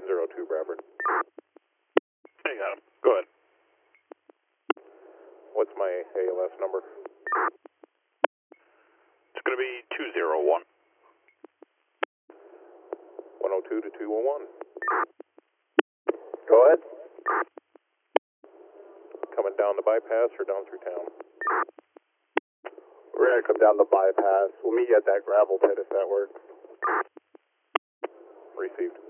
02 Bradford. I got him. Go ahead. What's my ALS number? It's going to be 201. 102 to 201. Go ahead. Coming down the bypass or down through town? We're going to come down the bypass. We'll meet you at that gravel pit if that works. Received.